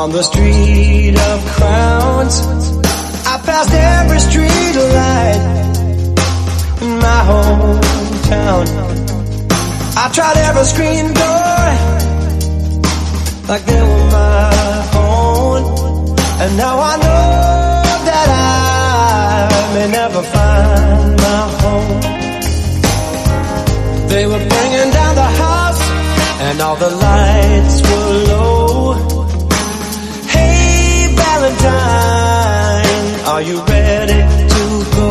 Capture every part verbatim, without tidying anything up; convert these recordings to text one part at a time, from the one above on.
On the street of crowns, I passed every street light in my hometown. I tried every screen door like they were my own, and now I know that I may never find my home. They were bringing down the house and all the lights were low. Hey Valentine, are you ready to go?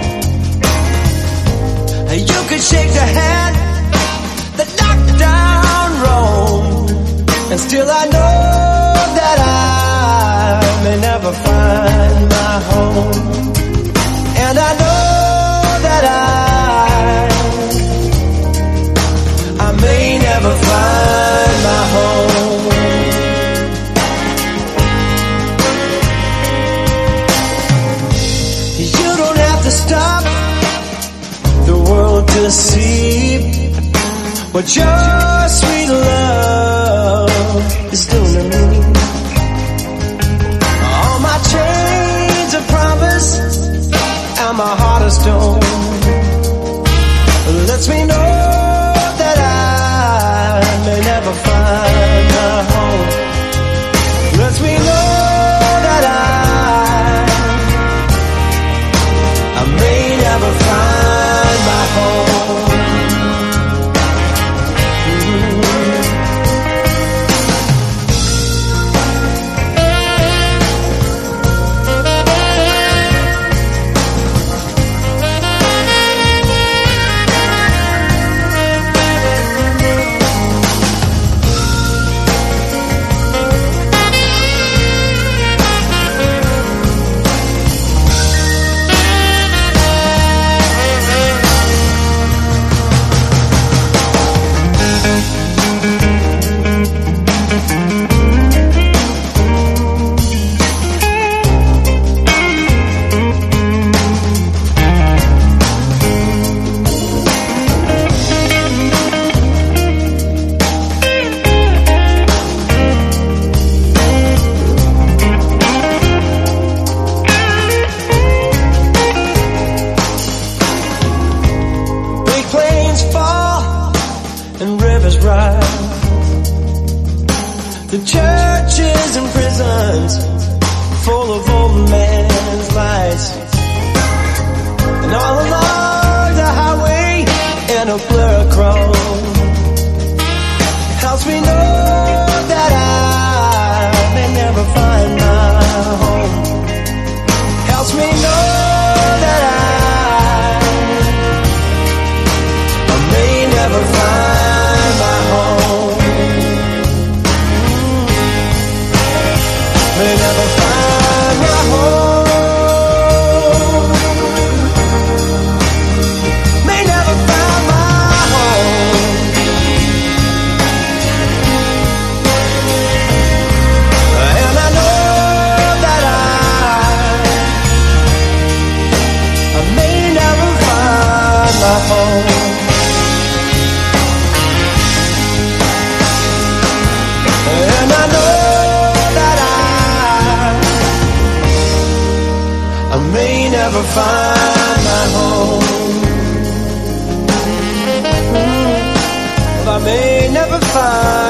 You could shake the hand that knocked down Rome, and still I know that I may never find my home. And I know that I I may never find my home. You don't have to stop the world to see what your sweet love is doing to me. All my chains of promise and my heart of stone lets me know that I may never find my home. Lets me know that I I may never find my home. The churches and prisons full of old man's lies, and all along the highway in a blur of chrome helps me know that I may never find my home. Helps me know that I, I may never find my home. May never find my home. May never find my home. And I know that I I may never find my home. And I know I may never find my home. I may never find